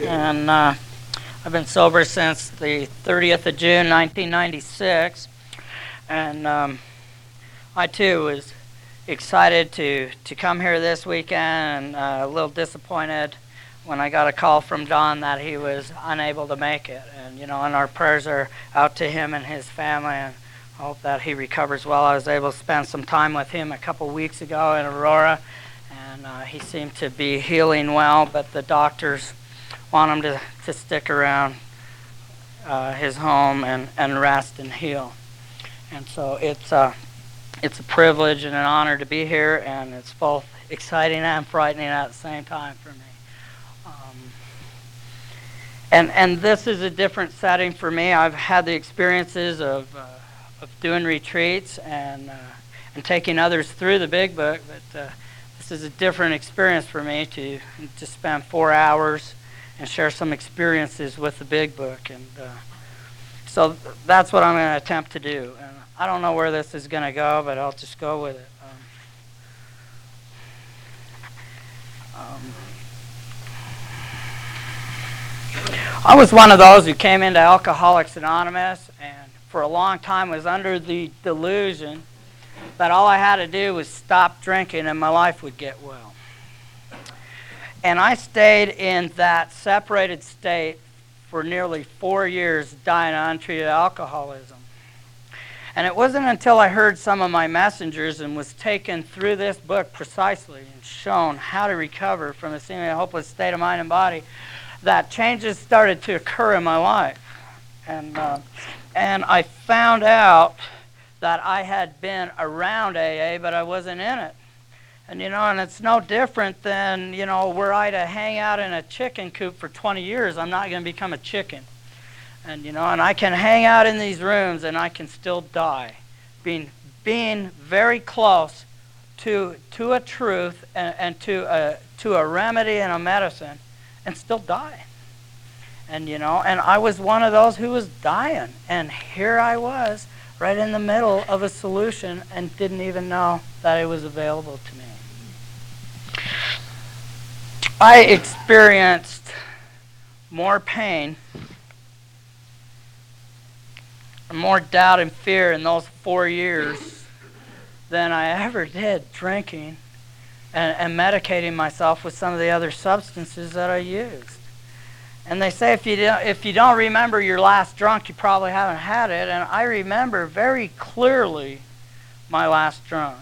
and I've been sober since the 30th of June, 1996, and I too was excited to come here this weekend, and a little disappointed when I got a call from Don that he was unable to make it. And our prayers are out to him and his family, and I hope that he recovers well. I was able to spend some time with him a couple weeks ago in Aurora, and he seemed to be healing well, but the doctors want him to stick around his home and rest and heal. And so it's a privilege and an honor to be here, and it's both exciting and frightening at the same time for me. And this is a different setting for me. I've had the experiences of doing retreats and taking others through the Big Book, but this is a different experience for me to spend 4 hours and share some experiences with the Big Book. And so that's what I'm going to attempt to do. And I don't know where this is going to go, but I'll just go with it. I was one of those who came into Alcoholics Anonymous and for a long time was under the delusion that all I had to do was stop drinking and my life would get well. And I stayed in that separated state for nearly 4 years, dying of untreated alcoholism. And it wasn't until I heard some of my messengers and was taken through this book precisely and shown how to recover from a seemingly hopeless state of mind and body that changes started to occur in my life. And I found out that I had been around AA, but I wasn't in it. And it's no different than, were I to hang out in a chicken coop for 20 years, I'm not going to become a chicken. And, and I can hang out in these rooms and I can still die. Being very close to a truth and to a remedy and a medicine and still die. And, and I was one of those who was dying. And here I was, right in the middle of a solution and didn't even know that it was available to me. I experienced more pain, more doubt and fear in those 4 years than I ever did drinking and medicating myself with some of the other substances that I used. And they say if you don't remember your last drunk, you probably haven't had it. And I remember very clearly my last drunk.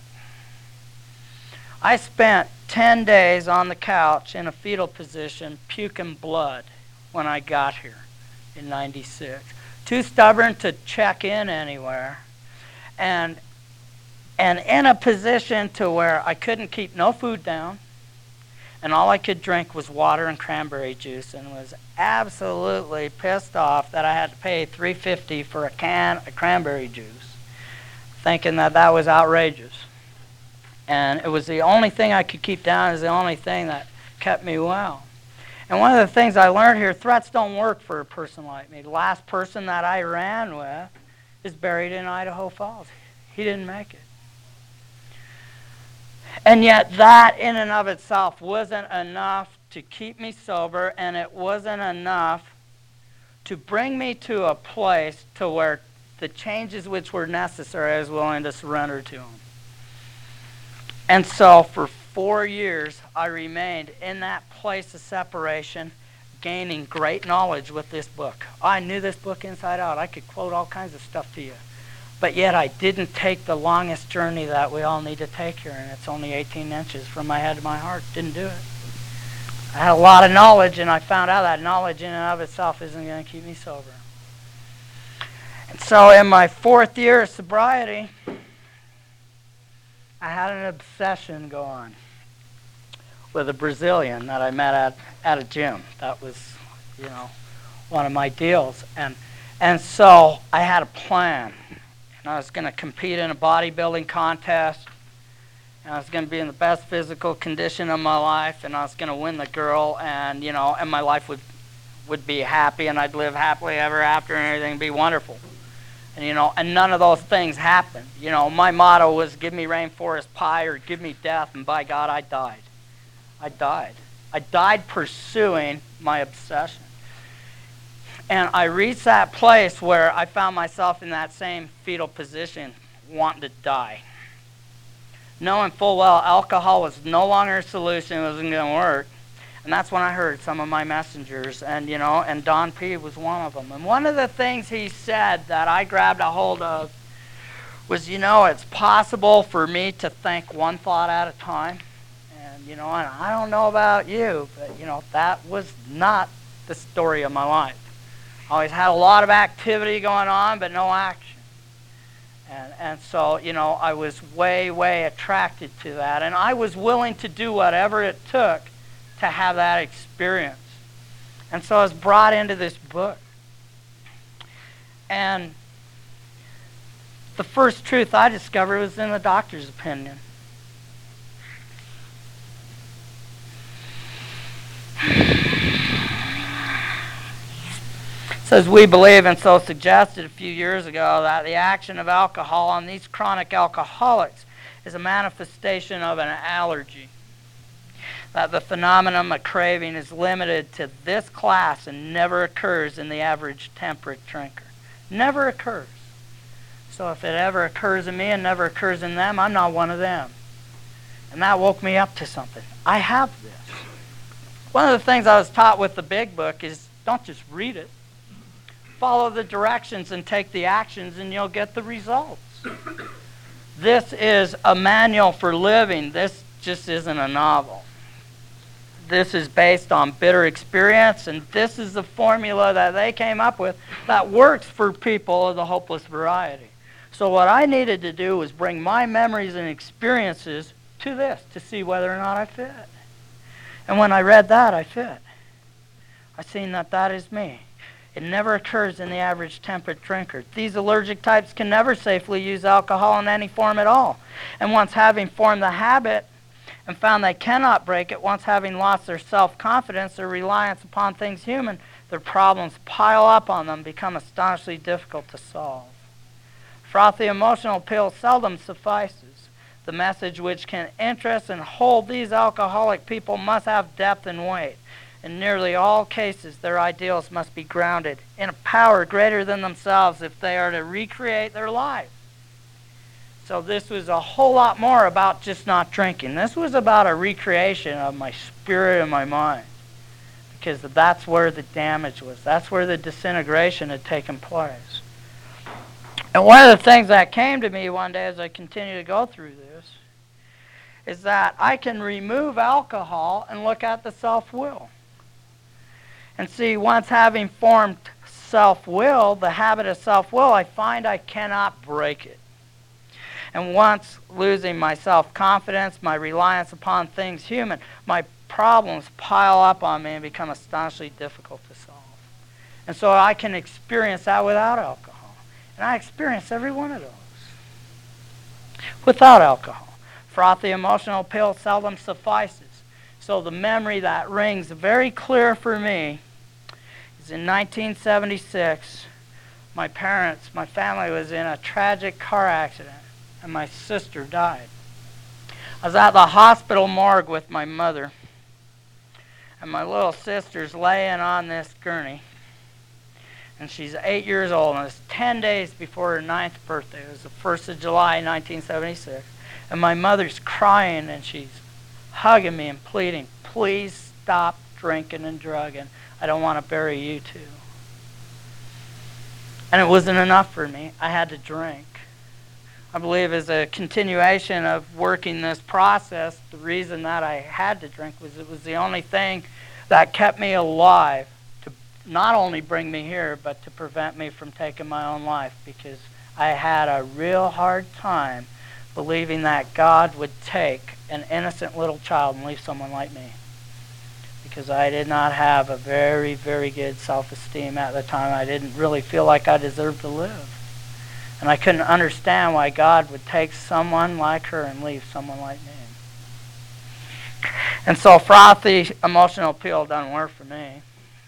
I spent 10 days on the couch in a fetal position, puking blood when I got here in 96. Too stubborn to check in anywhere. And in a position to where I couldn't keep no food down. And all I could drink was water and cranberry juice, and was absolutely pissed off that I had to pay $3.50 for a can of cranberry juice, thinking that was outrageous. And it was the only thing I could keep down, is the only thing that kept me well. And one of the things I learned here, threats don't work for a person like me. The last person that I ran with is buried in Idaho Falls. He didn't make it. And yet that in and of itself wasn't enough to keep me sober, and it wasn't enough to bring me to a place to where the changes which were necessary I was willing to surrender to them. And so for 4 years I remained in that place of separation, gaining great knowledge with this book. I knew this book inside out. I could quote all kinds of stuff to you. But yet I didn't take the longest journey that we all need to take here, and it's only 18 inches from my head to my heart. Didn't do it. I had a lot of knowledge, and I found out that knowledge in and of itself isn't going to keep me sober. And so in my 4th year of sobriety, I had an obsession go on with a Brazilian that I met at a gym. That was, one of my deals. And so I had a plan. And I was going to compete in a bodybuilding contest, and I was going to be in the best physical condition of my life, and I was going to win the girl, and and my life would be happy, and I'd live happily ever after, and everything would be wonderful. And and none of those things happened. My motto was give me rainforest pie or give me death, and by God, I died. I died pursuing my obsession. And I reached that place where I found myself in that same fetal position, wanting to die. Knowing full well alcohol was no longer a solution, it wasn't going to work. And that's when I heard some of my messengers, and and Don P. was one of them. And one of the things he said that I grabbed a hold of was, it's possible for me to think one thought at a time. And, and I don't know about you, but, that was not the story of my life. I always had a lot of activity going on, but no action. And so, I was way, way attracted to that. And I was willing to do whatever it took to have that experience. And so I was brought into this book. And the first truth I discovered was in the doctor's opinion. It says, we believe, and so suggested a few years ago, that the action of alcohol on these chronic alcoholics is a manifestation of an allergy. That the phenomenon of craving is limited to this class and never occurs in the average temperate drinker. Never occurs. So if it ever occurs in me and never occurs in them, I'm not one of them. And that woke me up to something. I have this. One of the things I was taught with the big book is don't just read it. Follow the directions and take the actions and you'll get the results. This is a manual for living. This just isn't a novel. This is based on bitter experience, and this is the formula that they came up with that works for people of the hopeless variety. So what I needed to do was bring my memories and experiences to this to see whether or not I fit. And when I read that, I fit. I seen that that is me. It never occurs in the average temperate drinker. These allergic types can never safely use alcohol in any form at all. And once having formed the habit and found they cannot break it, once having lost their self-confidence, their reliance upon things human, their problems pile up on them, become astonishingly difficult to solve. Frothy emotional appeal seldom suffices. The message which can interest and hold these alcoholic people must have depth and weight. In nearly all cases, their ideals must be grounded in a power greater than themselves if they are to recreate their life. So this was a whole lot more about just not drinking. This was about a recreation of my spirit and my mind. Because that's where the damage was. That's where the disintegration had taken place. And one of the things that came to me one day as I continued to go through this is that I can remove alcohol and look at the self-will. And see, once having formed self-will, the habit of self-will, I find I cannot break it. And once losing my self-confidence, my reliance upon things human, my problems pile up on me and become astonishingly difficult to solve. And so I can experience that without alcohol. And I experience every one of those without alcohol. Frothy emotional pill seldom suffices. So the memory that rings very clear for me is in 1976, my family was in a tragic car accident, and my sister died. I was at the hospital morgue with my mother, and my little sister's laying on this gurney, and she's 8 years old, and it's 10 days before her 9th birthday. It was the 1st of July, 1976, and my mother's crying, and she's hugging me and pleading, please stop drinking and drugging. I don't want to bury you too. And it wasn't enough for me. I had to drink. I believe as a continuation of working this process, the reason that I had to drink was it was the only thing that kept me alive to not only bring me here, but to prevent me from taking my own life, because I had a real hard time believing that God would take an innocent little child and leave someone like me. Because I did not have a very, very good self-esteem at the time. I didn't really feel like I deserved to live. And I couldn't understand why God would take someone like her and leave someone like me. And so frothy emotional appeal doesn't work for me.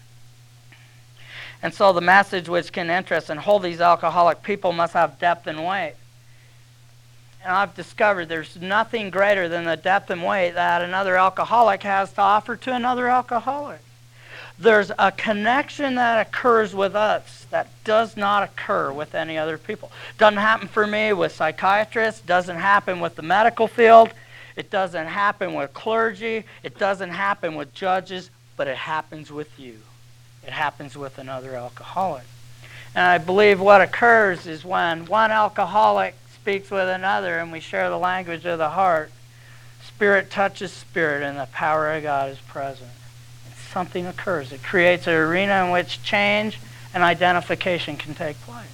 And so the message which can interest and hold these alcoholic people must have depth and weight. And I've discovered there's nothing greater than the depth and weight that another alcoholic has to offer to another alcoholic. There's a connection that occurs with us that does not occur with any other people. Doesn't happen for me with psychiatrists, doesn't happen with the medical field, it doesn't happen with clergy, it doesn't happen with judges, but it happens with you. It happens with another alcoholic. And I believe what occurs is when one alcoholic speaks with another and we share the language of the heart, spirit touches spirit and the power of God is present. And something occurs. It creates an arena in which change and identification can take place.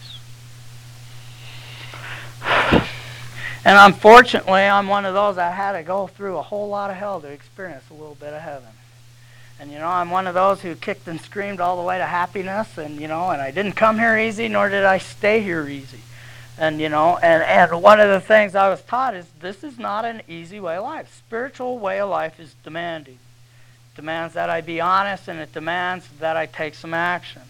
And unfortunately, I'm one of those that had to go through a whole lot of hell to experience a little bit of heaven. And I'm one of those who kicked and screamed all the way to happiness, and and I didn't come here easy, nor did I stay here easy. And and one of the things I was taught is this is not an easy way of life. Spiritual way of life is demanding. It demands that I be honest, and it demands that I take some actions.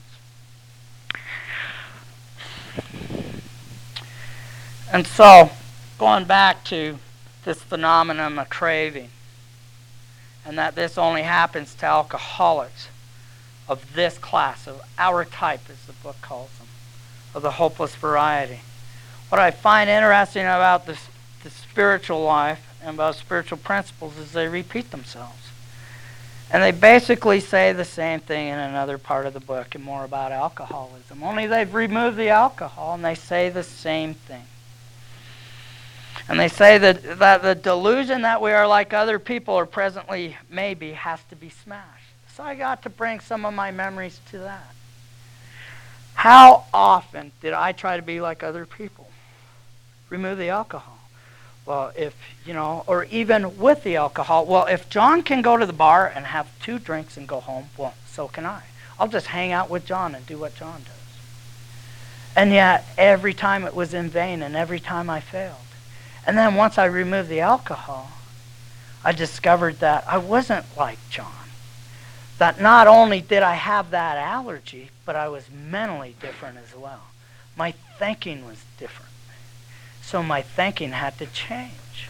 And so, going back to this phenomenon of craving, and that this only happens to alcoholics of this class, of our type, as the book calls them, of the hopeless variety. What I find interesting about the spiritual life and about spiritual principles is they repeat themselves. And they basically say the same thing in another part of the book and more about alcoholism. Only they've removed the alcohol and they say the same thing. And they say that the delusion that we are like other people or presently maybe has to be smashed. So I got to bring some of my memories to that. How often did I try to be like other people? Remove the alcohol. Well, or even with the alcohol, well, if John can go to the bar and have 2 drinks and go home, well, so can I. I'll just hang out with John and do what John does. And yet, every time it was in vain and every time I failed. And then once I removed the alcohol, I discovered that I wasn't like John. That not only did I have that allergy, but I was mentally different as well. My thinking was different. So my thinking had to change.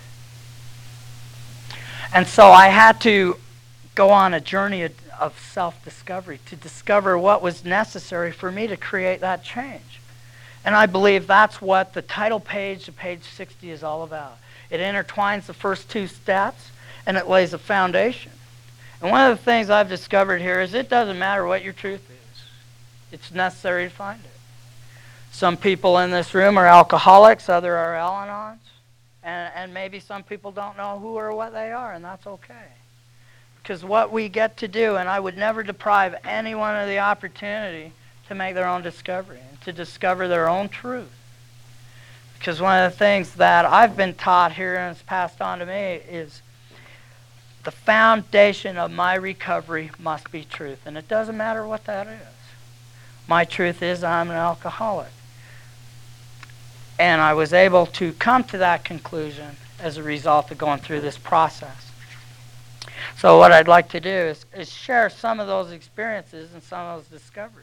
And so I had to go on a journey of self-discovery to discover what was necessary for me to create that change. And I believe that's what the title page to page 60 is all about. It intertwines the first 2 steps, and it lays a foundation. And one of the things I've discovered here is it doesn't matter what your truth is. It's necessary to find it. Some people in this room are alcoholics, others are Al-Anons, and maybe some people don't know who or what they are, and that's okay. Because what we get to do, and I would never deprive anyone of the opportunity to make their own discovery and to discover their own truth. Because one of the things that I've been taught here and it's passed on to me is the foundation of my recovery must be truth. And it doesn't matter what that is. My truth is I'm an alcoholic. And I was able to come to that conclusion as a result of going through this process. So what I'd like to do is share some of those experiences and some of those discoveries.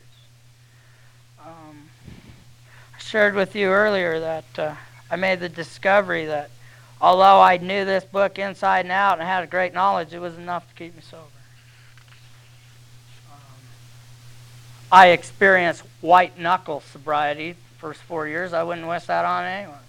I shared with you earlier that I made the discovery that although I knew this book inside and out and had a great knowledge, it was enough to keep me sober. I experienced white knuckle sobriety the first 4 years. I wouldn't wish that on anyone.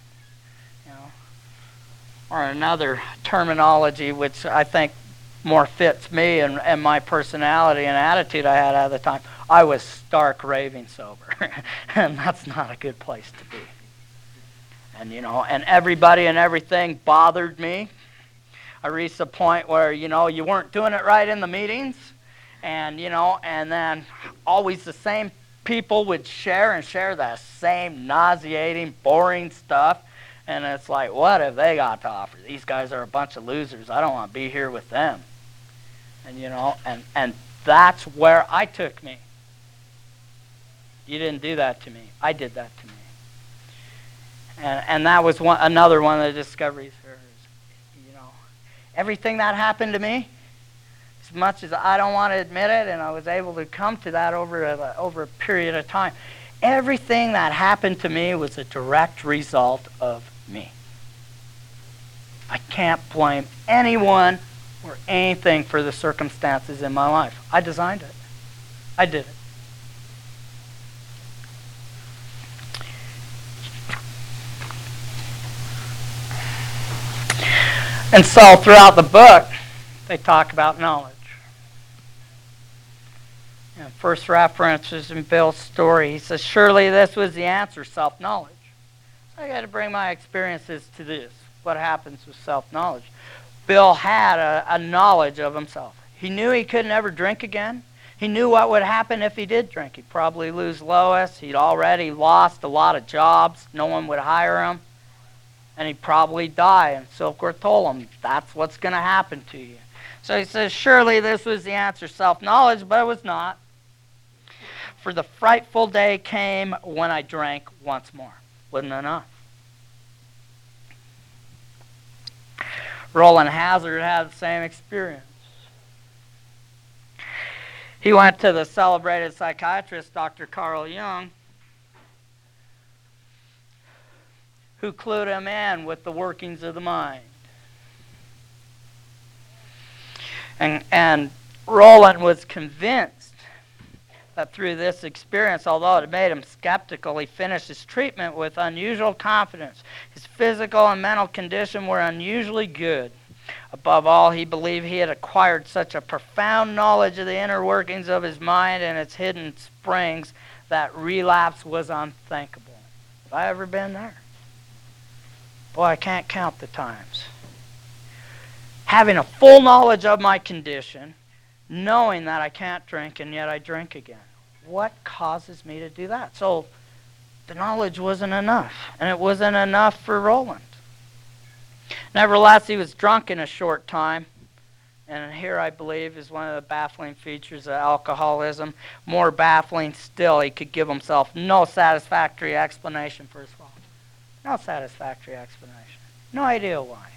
Or another terminology which I think more fits me and my personality and attitude I had at the time. I was stark raving sober. And that's not a good place to be. And and everybody and everything bothered me. I reached the point where, you weren't doing it right in the meetings. And, and then always the same people would share that same nauseating, boring stuff. And it's like, what have they got to offer? These guys are a bunch of losers. I don't want to be here with them. And, and that's where I took me. You didn't do that to me. I did that to me. And that was another one of the discoveries here. Everything that happened to me, as much as I don't want to admit it, and I was able to come to that over a period of time, everything that happened to me was a direct result of me. I can't blame anyone or anything for the circumstances in my life. I designed it. I did it. And so throughout the book, they talk about knowledge. And first reference is in Bill's story. He says, surely this was the answer, self-knowledge. So I got to bring my experiences to this, what happens with self-knowledge. Bill had a knowledge of himself. He knew he could never drink again. He knew what would happen if he did drink. He'd probably lose Lois. He'd already lost a lot of jobs. No one would hire him. And he'd probably die. And Silkworth told him, that's what's going to happen to you. So he says, surely this was the answer, self-knowledge, but it was not. For the frightful day came when I drank once more. Wasn't enough. Roland Hazard had the same experience. He went to the celebrated psychiatrist, Dr. Carl Jung, who clued him in with the workings of the mind. And Roland was convinced that through this experience, although it made him skeptical, he finished his treatment with unusual confidence. His physical and mental condition were unusually good. Above all, he believed he had acquired such a profound knowledge of the inner workings of his mind and its hidden springs that relapse was unthinkable. Have I ever been there? Boy, I can't count the times. Having a full knowledge of my condition, knowing that I can't drink, and yet I drink again. What causes me to do that? So the knowledge wasn't enough, and it wasn't enough for Roland. Nevertheless, he was drunk in a short time, and here I believe is one of the baffling features of alcoholism. More baffling still, he could give himself no satisfactory explanation for his fault. No satisfactory explanation. No idea why.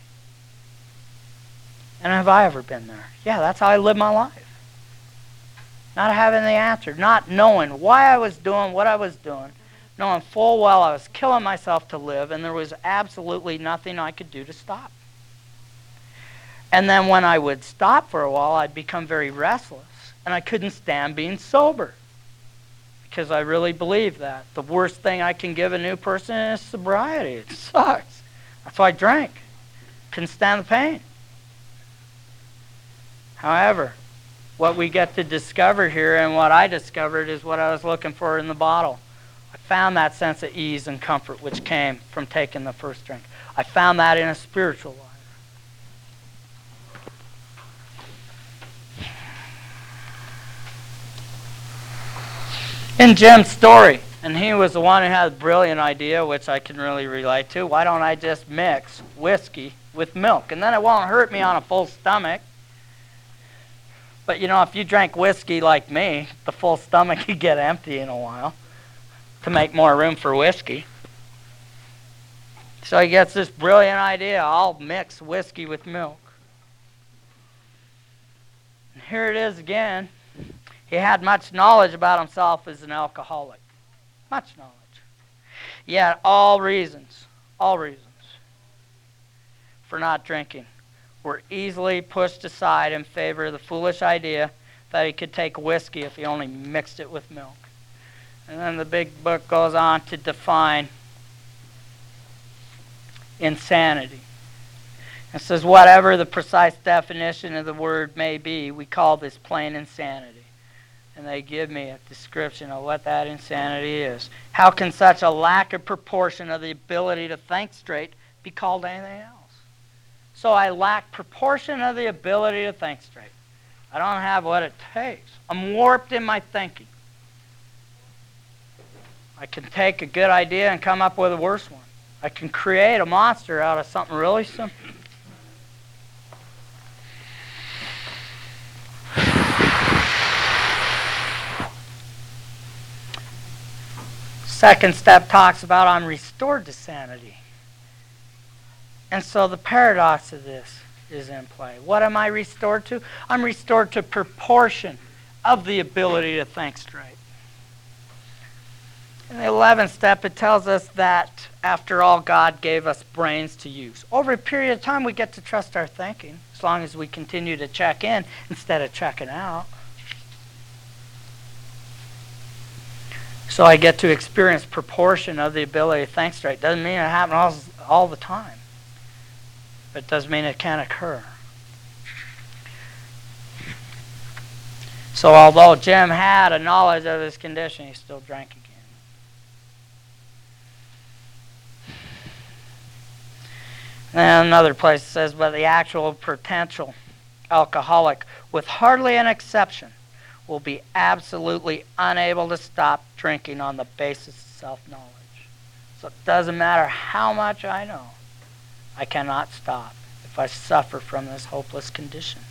And have I ever been there? Yeah, that's how I live my life. Not having the answer, not knowing why I was doing what I was doing, knowing full well I was killing myself to live, and there was absolutely nothing I could do to stop. And then when I would stop for a while, I'd become very restless, and I couldn't stand being sober, because I really believe that. The worst thing I can give a new person is sobriety. It sucks. That's why I drank. Couldn't stand the pain. However, what we get to discover here, and what I discovered, is what I was looking for in the bottle. I found that sense of ease and comfort which came from taking the first drink. I found that in a spiritual life. In Jim's story, and he was the one who had a brilliant idea, which I can really relate to, why don't I just mix whiskey with milk? And then it won't hurt me on a full stomach. But you know, if you drank whiskey like me, the full stomach could get empty in a while to make more room for whiskey. So he gets this brilliant idea, I'll mix whiskey with milk. And here it is again. He had much knowledge about himself as an alcoholic. Much knowledge. Yet all reasons for not drinking were easily pushed aside in favor of the foolish idea that he could take whiskey if he only mixed it with milk. And then the big book goes on to define insanity. It says, whatever the precise definition of the word may be, we call this plain insanity. And they give me a description of what that insanity is. How can such a lack of proportion of the ability to think straight be called anything else? So I lack proportion of the ability to think straight. I don't have what it takes. I'm warped in my thinking. I can take a good idea and come up with a worse one. I can create a monster out of something really simple. Second step talks about I'm restored to sanity. And so the paradox of this is in play. What am I restored to? I'm restored to proportion of the ability to think straight. In the 11th step, it tells us that, after all, God gave us brains to use. Over a period of time, we get to trust our thinking, as long as we continue to check in instead of checking out. So I get to experience proportion of the ability to think straight. Doesn't mean it happens all the time, but it does mean it can occur. So although Jim had a knowledge of his condition, he still drank again. And another place says, but the actual potential alcoholic, with hardly an exception, will be absolutely unable to stop drinking on the basis of self-knowledge. So it doesn't matter how much I know, I cannot stop if I suffer from this hopeless condition.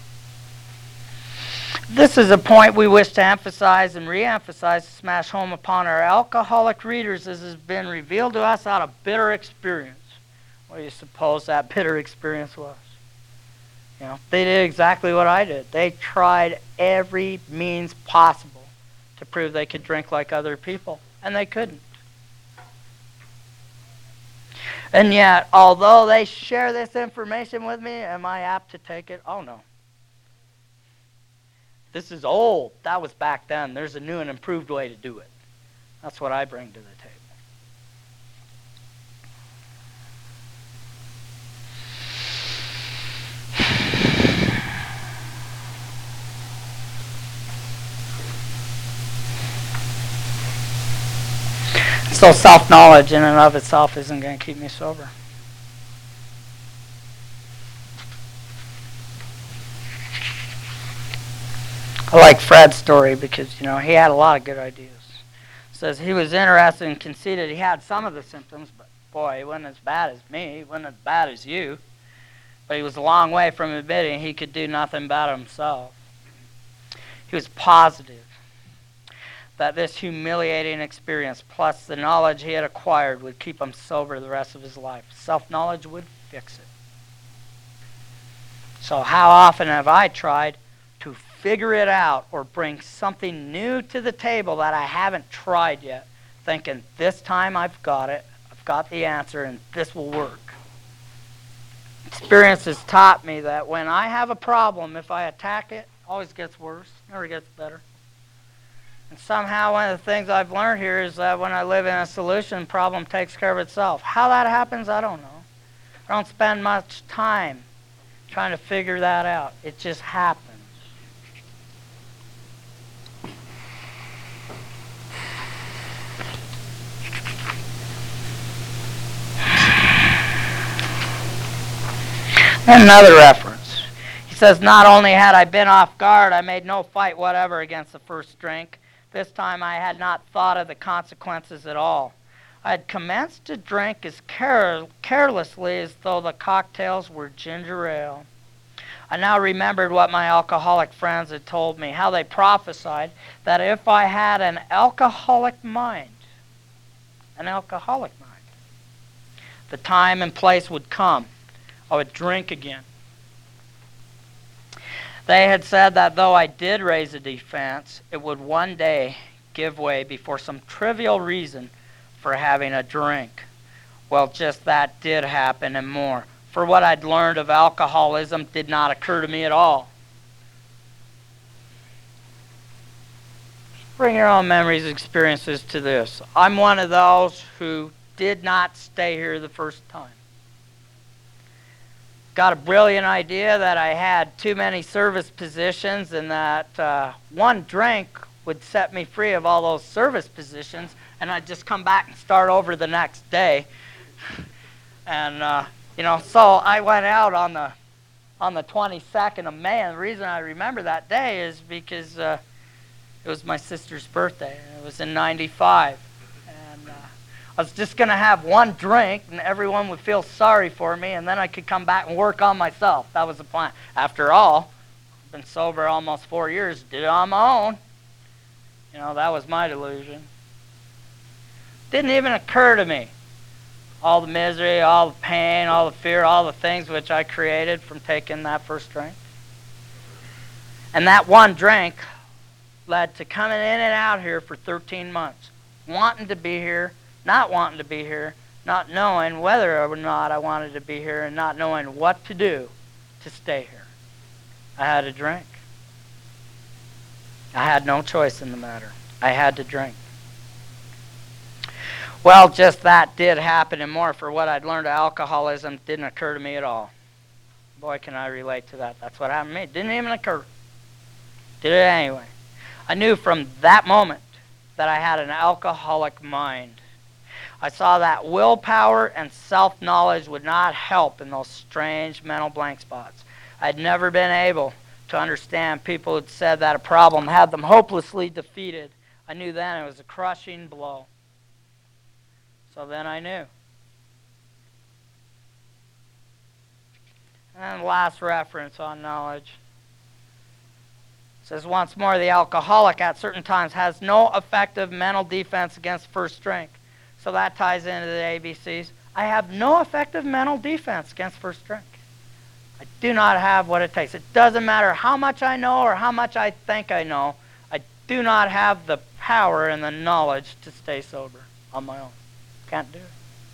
This is a point we wish to emphasize and re-emphasize to smash home upon our alcoholic readers, as has been revealed to us out of bitter experience. What do you suppose that bitter experience was? You know, they did exactly what I did. They tried every means possible to prove they could drink like other people, and they couldn't. And yet, although they share this information with me, am I apt to take it? Oh, no. This is old. That was back then. There's a new and improved way to do it. That's what I bring to the table. So self-knowledge in and of itself isn't going to keep me sober. I like Fred's story because, he had a lot of good ideas. It says he was interested and conceited. He had some of the symptoms, but boy, he wasn't as bad as me. He wasn't as bad as you. But he was a long way from admitting he could do nothing about himself. He was positive that this humiliating experience, plus the knowledge he had acquired, would keep him sober the rest of his life. Self-knowledge would fix it. So how often have I tried to figure it out or bring something new to the table that I haven't tried yet, thinking this time I've got it, I've got the answer, and this will work. Experience has taught me that when I have a problem, if I attack it, it always gets worse, never gets better. And somehow one of the things I've learned here is that when I live in a solution, the problem takes care of itself. How that happens, I don't know. I don't spend much time trying to figure that out. It just happens. And another reference. He says, not only had I been off guard, I made no fight whatever against the first drink. This time I had not thought of the consequences at all. I had commenced to drink as carelessly as though the cocktails were ginger ale. I now remembered what my alcoholic friends had told me, how they prophesied that if I had an alcoholic mind, the time and place would come. I would drink again. They had said that though I did raise a defense, it would one day give way before some trivial reason for having a drink. Well, just that did happen and more. For what I'd learned of alcoholism did not occur to me at all. Bring your own memories and experiences to this. I'm one of those who did not stay here the first time. Got a brilliant idea that I had too many service positions and that one drink would set me free of all those service positions, and I'd just come back and start over the next day. And so I went out on the 22nd of May, and the reason I remember that day is because it was my sister's birthday. It was in '95. I was just going to have one drink, and everyone would feel sorry for me, and then I could come back and work on myself. That was the plan. After all, I've been sober almost 4 years, did it on my own. That was my delusion. Didn't even occur to me. All the misery, all the pain, all the fear, all the things which I created from taking that first drink. And that one drink led to coming in and out here for 13 months. wanting to be here, not wanting to be here, not knowing whether or not I wanted to be here, and not knowing what to do to stay here. I had to drink. I had no choice in the matter. I had to drink. Well, just that did happen, and more for what I'd learned of alcoholism didn't occur to me at all. Boy, can I relate to that. That's what happened to me. It didn't even occur. Did it anyway. I knew from that moment that I had an alcoholic mind. I saw that willpower and self-knowledge would not help in those strange mental blank spots. I'd never been able to understand people who'd said that a problem had them hopelessly defeated. I knew then it was a crushing blow. So then I knew. And last reference on knowledge. It says, once more, the alcoholic at certain times has no effective mental defense against first drink. So that ties into the ABCs. I have no effective mental defense against first drink. I do not have what it takes. It doesn't matter how much I know or how much I think I know. I do not have the power and the knowledge to stay sober on my own. Can't do it.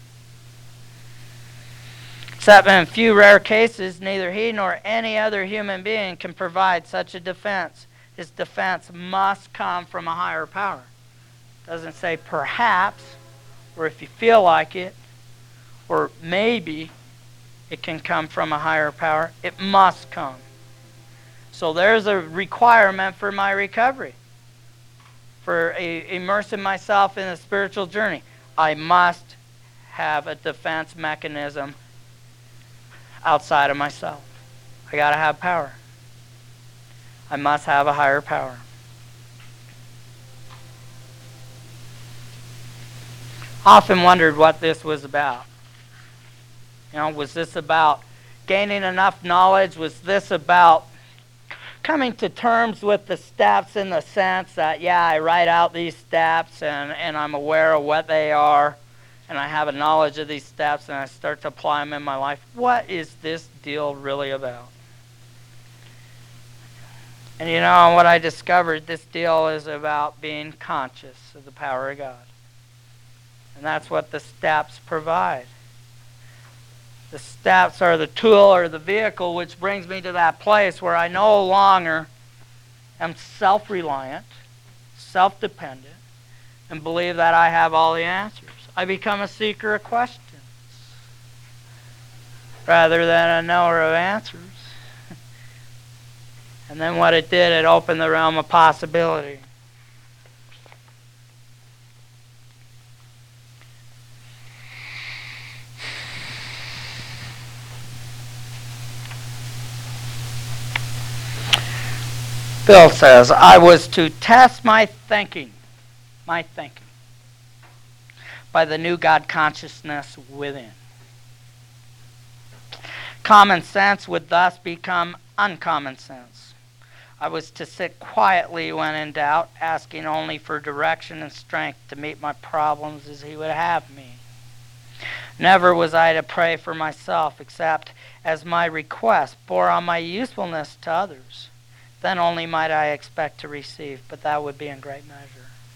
Except in a few rare cases, neither he nor any other human being can provide such a defense. His defense must come from a higher power. It doesn't say perhaps, or if you feel like it, or maybe it can come from a higher power. It must come. So there's a requirement for my recovery, for immersing myself in a spiritual journey. I must have a defense mechanism outside of myself. I got to have power. I must have a higher power. Often wondered what this was about. You know, was this about gaining enough knowledge? Was this about coming to terms with the steps in the sense that, yeah, I write out these steps and I'm aware of what they are, and I have a knowledge of these steps and I start to apply them in my life? What is this deal really about? And you know what I discovered? This deal is about being conscious of the power of God. And that's what the steps provide. The steps are the tool or the vehicle which brings me to that place where I no longer am self-reliant, self-dependent, and believe that I have all the answers. I become a seeker of questions rather than a knower of answers. And then what it did, it opened the realm of possibility. Bill says, I was to test my thinking, by the new God consciousness within. Common sense would thus become uncommon sense. I was to sit quietly when in doubt, asking only for direction and strength to meet my problems as he would have me. Never was I to pray for myself, except as my request bore on my usefulness to others. Then only might I expect to receive, but that would be in great measure.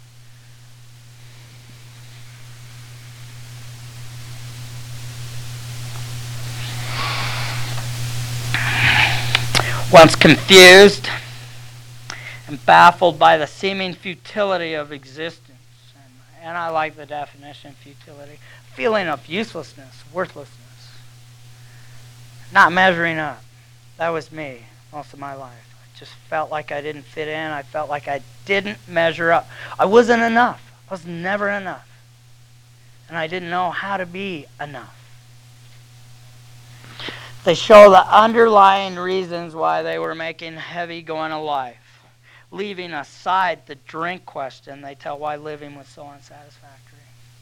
Once confused and baffled by the seeming futility of existence, and I like the definition, futility, feeling of uselessness, worthlessness, not measuring up. That was me most of my life. I just felt like I didn't fit in. I felt like I didn't measure up. I wasn't enough. I was never enough. And I didn't know how to be enough. They show the underlying reasons why they were making heavy going of life. Leaving aside the drink question, they tell why living was so unsatisfactory.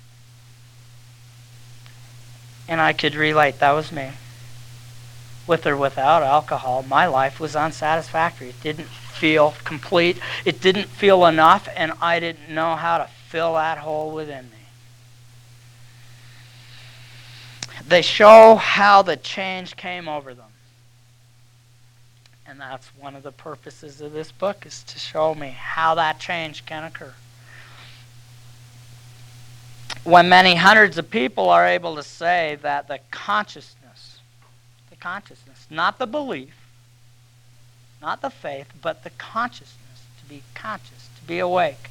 And I could relate. That was me. With or without alcohol, my life was unsatisfactory. It didn't feel complete. It didn't feel enough, and I didn't know how to fill that hole within me. They show how the change came over them. And that's one of the purposes of this book, is to show me how that change can occur. when many hundreds of people are able to say that the consciousness, not the belief, not the faith, but the consciousness, to be conscious, to be awake.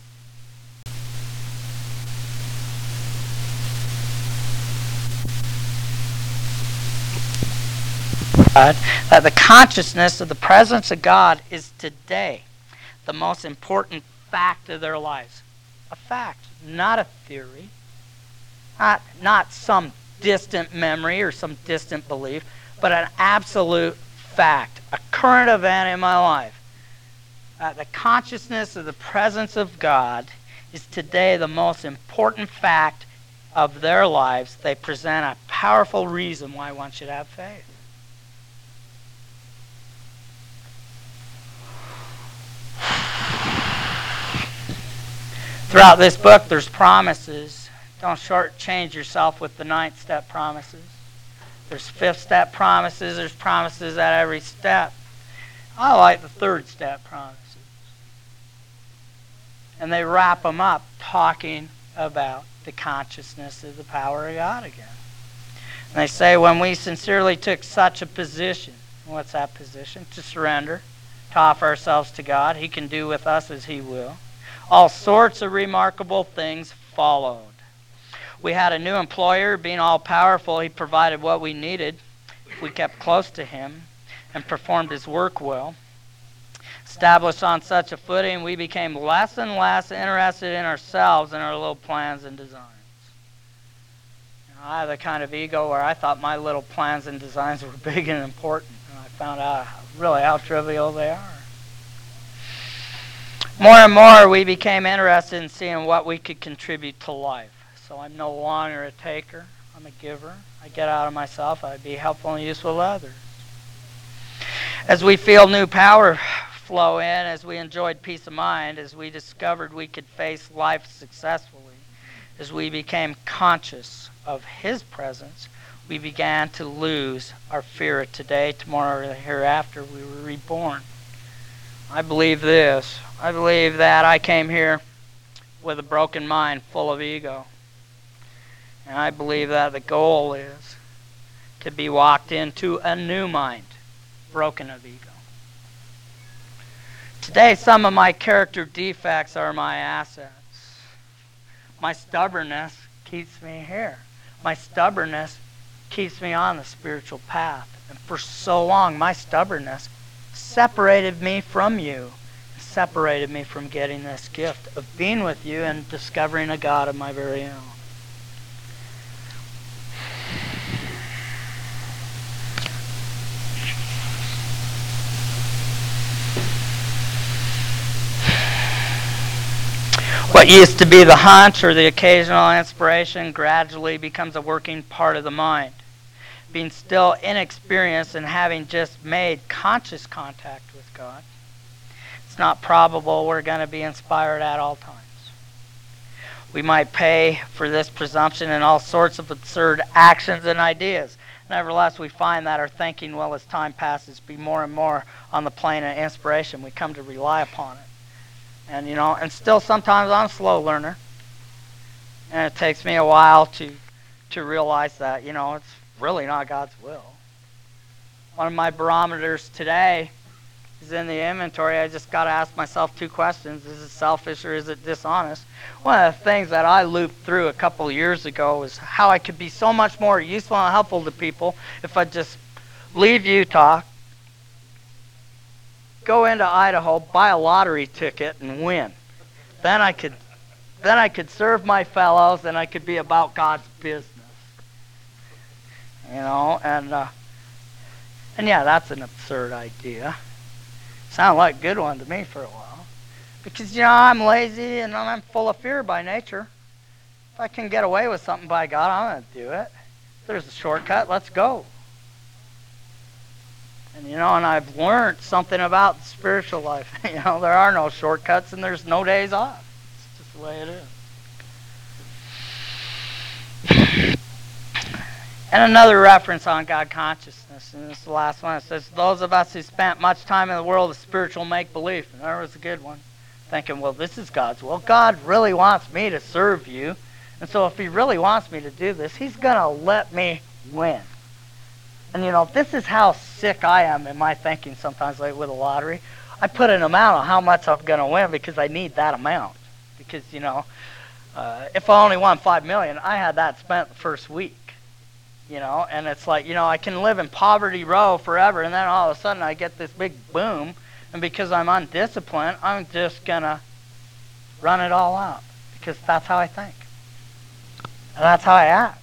That the consciousness of the presence of God is today the most important fact of their lives. A fact, not a theory, not some distant memory or some distant belief, but an absolute fact, a current event in my life. The consciousness of the presence of God is today the most important fact of their lives. They present a powerful reason why one should have faith. Throughout this book, there's promises. Don't shortchange yourself with the 9th step promises. There's 5th step promises. There's promises at every step. I like the 3rd step promises. And they wrap them up talking about the consciousness of the power of God again. And they say, when we sincerely took such a position, what's that position? To surrender, to offer ourselves to God. He can do with us as He will. All sorts of remarkable things followed. We had a new employer, being all-powerful. He provided what we needed if we kept close to Him and performed His work well. Established on such a footing, we became less and less interested in ourselves and our little plans and designs. I have the kind of ego where I thought my little plans and designs were big and important, and I found out really how trivial they are. More and more, we became interested in seeing what we could contribute to life. So I'm no longer a taker. I'm a giver. I get out of myself. I be helpful and useful to others. As we feel new power flow in, as we enjoyed peace of mind, as we discovered we could face life successfully, as we became conscious of His presence, we began to lose our fear of today, tomorrow, or the hereafter. We were reborn. I believe this. I believe that I came here with a broken mind full of ego. And I believe that the goal is to be walked into a new mind, broken of ego. Today, some of my character defects are my assets. My stubbornness keeps me here. My stubbornness keeps me on the spiritual path. And for so long, my stubbornness separated me from you, separated me from getting this gift of being with you and discovering a God of my very own. What used to be the hunch or the occasional inspiration gradually becomes a working part of the mind. Being still inexperienced and having just made conscious contact with God, it's not probable we're going to be inspired at all times. We might pay for this presumption in all sorts of absurd actions and ideas. Nevertheless, we find that our thinking will, as time passes, be more and more on the plane of inspiration. We come to rely upon it. And, and still sometimes I'm a slow learner. And it takes me a while to realize that, it's really not God's will. One of my barometers today is in the inventory. I just got to ask myself 2 questions. Is it selfish or is it dishonest? One of the things that I looped through a couple of years ago was how I could be so much more useful and helpful to people if I just leave Utah, go into Idaho, buy a lottery ticket, and win. Then I could serve my fellows, and I could be about God's business. And yeah, that's an absurd idea. Sounded like a good one to me for a while. Because, I'm lazy and I'm full of fear by nature. If I can get away with something by God, I'm going to do it. If there's a shortcut, let's go. And, and I've learned something about the spiritual life. There are no shortcuts and there's no days off. It's just the way it is. And another reference on God consciousness, and this is the last one. It says, those of us who spent much time in the world of spiritual make-believe, and there was a good one, thinking, well, this is God's will. God really wants me to serve you And so if he really wants me to do this, he's going to let me win. And this is how sick I am in my thinking sometimes, like with a lottery. I put an amount on how much I'm going to win because I need that amount. Because, if I only won $5 million, I had that spent the first week. And it's like, I can live in poverty row forever, and then all of a sudden I get this big boom, and because I'm undisciplined, I'm just going to run it all out, because that's how I think. And that's how I act.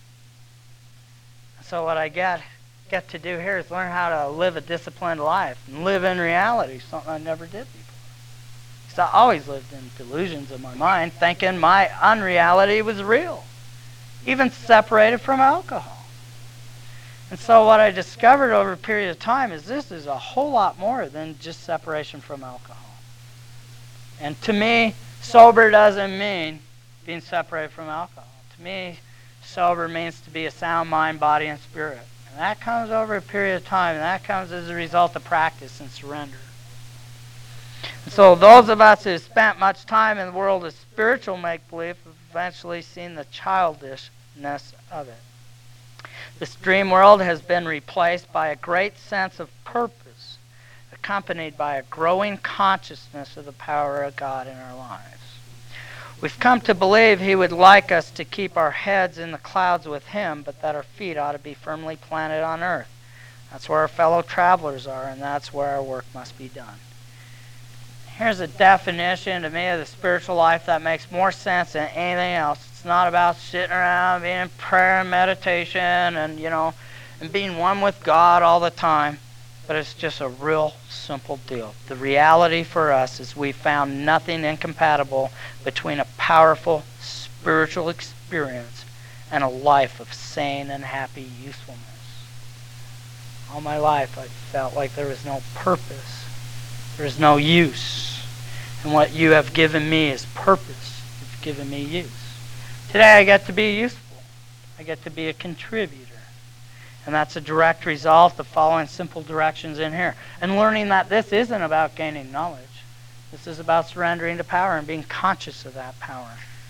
So what I get to do here is learn how to live a disciplined life and live in reality, something I never did before. Because I always lived in delusions of my mind, thinking my unreality was real, even separated from alcohol. And so what I discovered over a period of time is this is a whole lot more than just separation from alcohol. And to me, sober doesn't mean being separated from alcohol. To me, sober means to be a sound mind, body, and spirit. And that comes over a period of time, and that comes as a result of practice and surrender. And so those of us who have spent much time in the world of spiritual make-believe have eventually seen the childishness of it. This dream world has been replaced by a great sense of purpose, accompanied by a growing consciousness of the power of God in our lives. We've come to believe He would like us to keep our heads in the clouds with Him, but that our feet ought to be firmly planted on earth. That's where our fellow travelers are, and that's where our work must be done. Here's a definition to me of the spiritual life that makes more sense than anything else. It's not about sitting around being in prayer and meditation and, and being one with God all the time. But it's just a real simple deal. The reality for us is we found nothing incompatible between a powerful spiritual experience and a life of sane and happy usefulness. All my life I felt like there was no purpose. There is no use. And what you have given me is purpose. You've given me use. Today I get to be useful. I get to be a contributor. And that's a direct result of following simple directions in here. And learning that this isn't about gaining knowledge. This is about surrendering to power and being conscious of that power.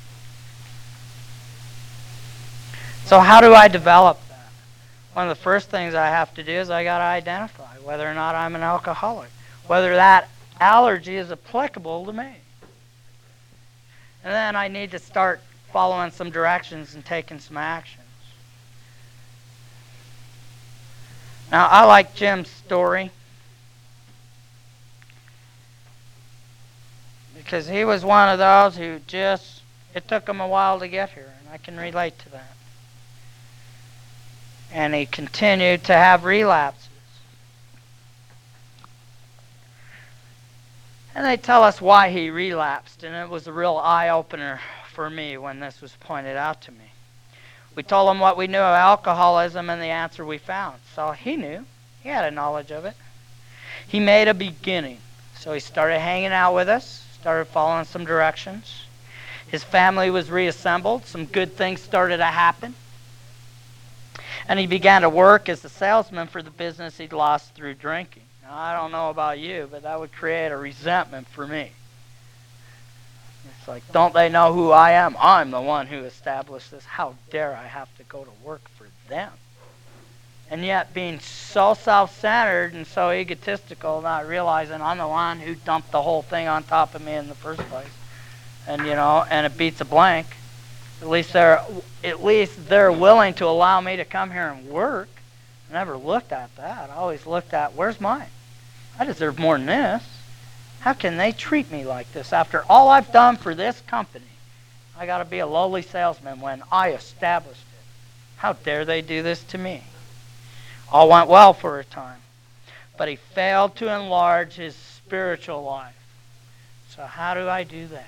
So how do I develop that? One of the first things I have to do is I got to identify whether or not I'm an alcoholic. Whether that allergy is applicable to me. And then I need to start following some directions and taking some actions. Now, I like Jim's story because he was one of those who it took him a while to get here, and I can relate to that. And he continued to have relapses. And they tell us why he relapsed, and it was a real eye-opener for me when this was pointed out to me. We told him what we knew of alcoholism and the answer we found. So he knew. He had a knowledge of it. He made a beginning. So he started hanging out with us, started following some directions. His family was reassembled. Some good things started to happen. And he began to work as a salesman for the business he'd lost through drinking. Now, I don't know about you, but that would create a resentment for me. It's like, don't they know who I am? I'm the one who established this. How dare I have to go to work for them? And yet being so self-centered and so egotistical, not realizing I'm the one who dumped the whole thing on top of me in the first place. And, and it beats a blank. At least they're willing to allow me to come here and work. I never looked at that. I always looked at, where's mine? I deserve more than this. How can they treat me like this after all I've done for this company? I got to be a lowly salesman when I established it. How dare they do this to me? All went well for a time, but he failed to enlarge his spiritual life. So how do I do that?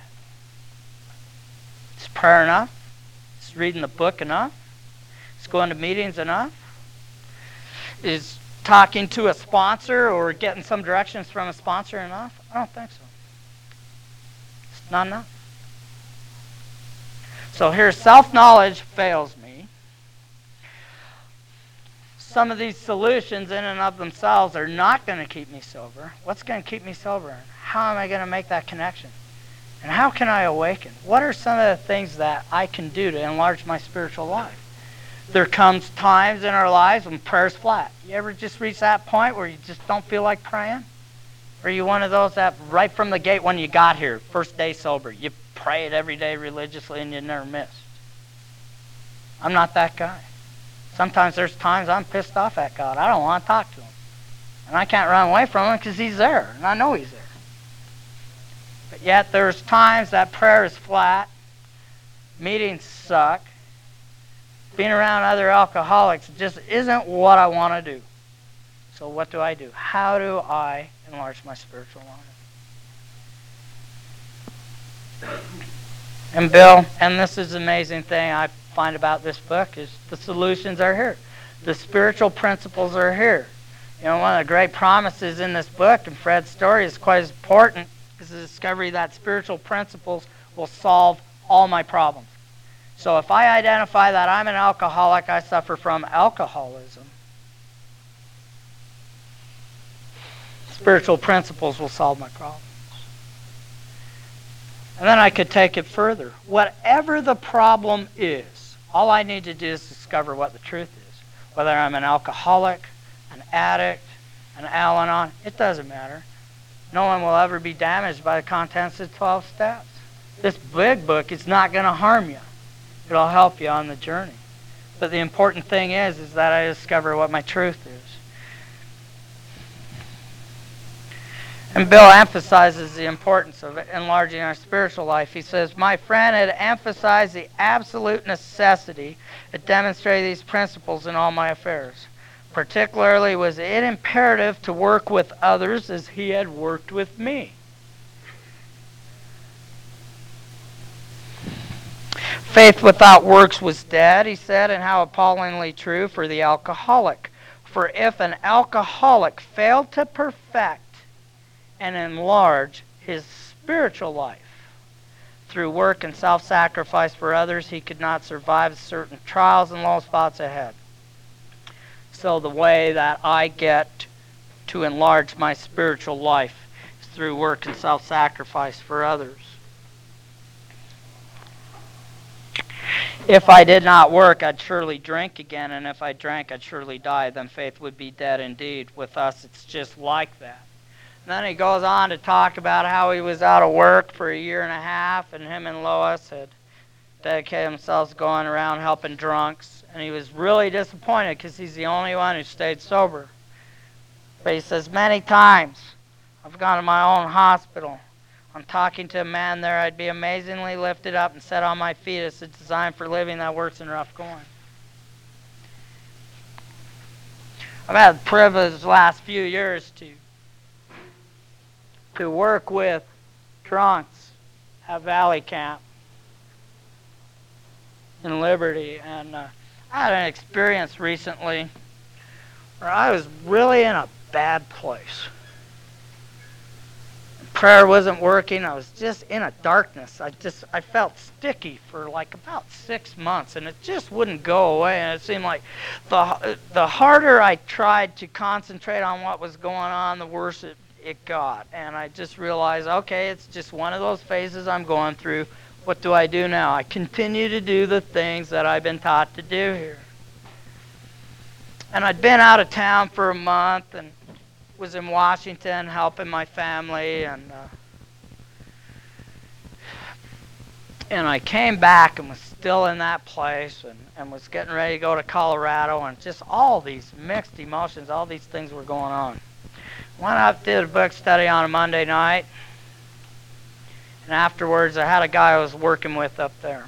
Is prayer enough? Is reading the book enough? Is going to meetings enough? Is talking to a sponsor or getting some directions from a sponsor enough? I don't think so. It's not enough. So here, self-knowledge fails me. Some of these solutions in and of themselves are not going to keep me sober. What's going to keep me sober? How am I going to make that connection? And how can I awaken? What are some of the things that I can do to enlarge my spiritual life? There comes times in our lives when prayer's flat. You ever just reach that point where you just don't feel like praying? Or are you one of those that right from the gate when you got here, first day sober, you prayed every day religiously and you never missed? I'm not that guy. Sometimes there's times I'm pissed off at God. I don't want to talk to him. And I can't run away from him because he's there, and I know he's there. But yet there's times that prayer is flat, meetings suck, being around other alcoholics just isn't what I want to do. So what do I do? How do I enlarge my spiritual life? And Bill, and this is the amazing thing I find about this book, is the solutions are here. The spiritual principles are here. You know, one of the great promises in this book, and Fred's story is quite as important, is the discovery that spiritual principles will solve all my problems. So if I identify that I'm an alcoholic, I suffer from alcoholism, spiritual principles will solve my problems. And then I could take it further. Whatever the problem is, all I need to do is discover what the truth is. Whether I'm an alcoholic, an addict, an Al-Anon, it doesn't matter. No one will ever be damaged by the contents of 12 steps. This big book is not going to harm you. It'll help you on the journey. But the important thing is that I discover what my truth is. And Bill emphasizes the importance of enlarging our spiritual life. He says, my friend had emphasized the absolute necessity to demonstrate these principles in all my affairs. Particularly was it imperative to work with others as he had worked with me. Faith without works was dead, he said, and how appallingly true for the alcoholic. For if an alcoholic failed to perfect and enlarge his spiritual life through work and self-sacrifice for others, he could not survive certain trials and low spots ahead. So the way that I get to enlarge my spiritual life is through work and self-sacrifice for others. If I did not work, I'd surely drink again, and if I drank, I'd surely die. Then faith would be dead indeed. With us, it's just like that. And then he goes on to talk about how he was out of work for a year and a half, and him and Lois had dedicated themselves to going around helping drunks. And he was really disappointed because he's the only one who stayed sober. But he says, many times I've gone to my own hospital. I'm talking to a man there. I'd be amazingly lifted up and set on my feet. It's a design for living that works in rough going. I've had the privilege the last few years to work with drunks at Valley Camp in Liberty. And I had an experience recently where I was really in a bad place. Prayer wasn't working. I was just in a darkness. I felt sticky for like about 6 months, and it just wouldn't go away. And it seemed like the harder I tried to concentrate on what was going on, the worse it got. And I just realized, okay, it's just one of those phases I'm going through. What do I do now? I continue to do the things that I've been taught to do here. And I'd been out of town for a month and was in Washington helping my family, and I came back and was still in that place and was getting ready to go to Colorado, and just all these mixed emotions, all these things were going on. Went up, did a book study on a Monday night, and afterwards I had a guy I was working with up there.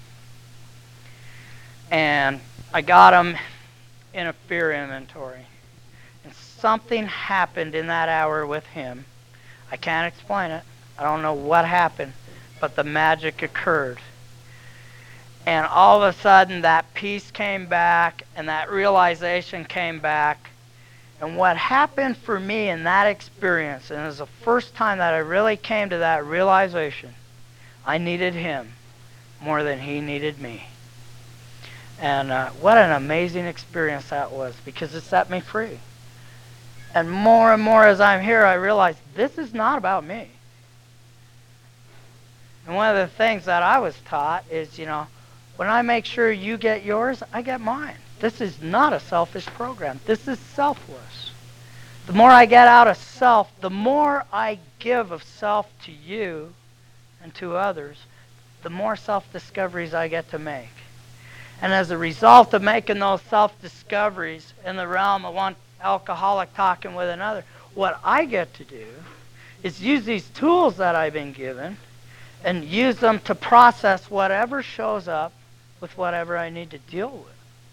And I got him in a fear inventory. And something happened in that hour with him. I can't explain it. I don't know what happened, but the magic occurred. And all of a sudden that peace came back and that realization came back. And what happened for me in that experience, and it was the first time that I really came to that realization, I needed him more than he needed me. And what an amazing experience that was, because it set me free. And more as I'm here, I realize this is not about me. And one of the things that I was taught is, when I make sure you get yours, I get mine. This is not a selfish program. This is selfless. The more I get out of self, the more I give of self to you and to others, the more self-discoveries I get to make. And as a result of making those self-discoveries in the realm of one alcoholic talking with another, what I get to do is use these tools that I've been given and use them to process whatever shows up with whatever I need to deal with.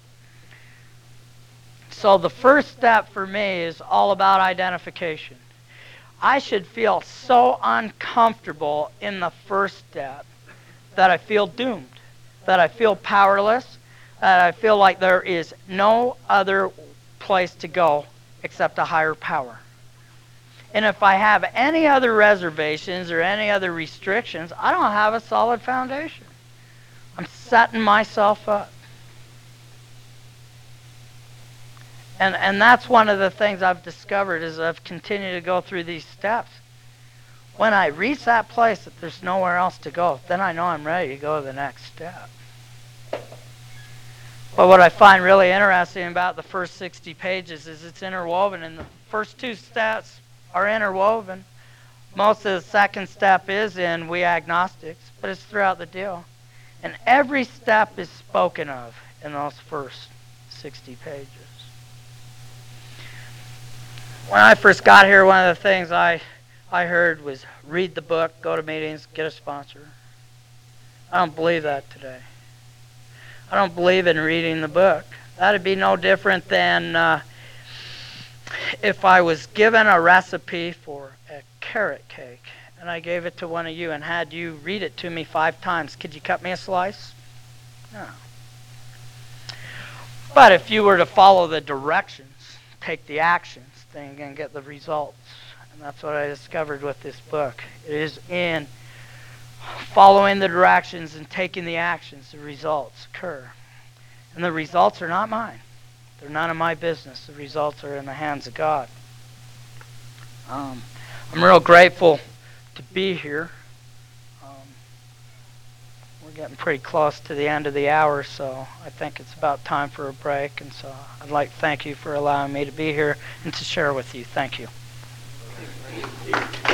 So the first step for me is all about identification. I should feel so uncomfortable in the first step that I feel doomed, that I feel powerless, that I feel like there is no other place to go except a higher power. And if I have any other reservations or any other restrictions, I don't have a solid foundation. I'm setting myself up. And that's one of the things I've discovered as I've continued to go through these steps. When I reach that place that there's nowhere else to go, then I know I'm ready to go to the next step. But what I find really interesting about the first 60 pages is it's interwoven, and the first two steps are interwoven. Most of the second step is in We Agnostics, but it's throughout the deal. And every step is spoken of in those first 60 pages. When I first got here, one of the things I heard was read the book, go to meetings, get a sponsor. I don't believe that today. I don't believe in reading the book. That'd be no different than if I was given a recipe for a carrot cake and I gave it to one of you and had you read it to me 5 times. Could you cut me a slice? No. But if you were to follow the directions, take the actions, then you're going to get the results. And that's what I discovered with this book. It is in following the directions and taking the actions, the results occur. And the results are not mine. They're none of my business. The results are in the hands of God. I'm real grateful to be here. We're getting pretty close to the end of the hour, so I think it's about time for a break. And so I'd like to thank you for allowing me to be here and to share with you. Thank you.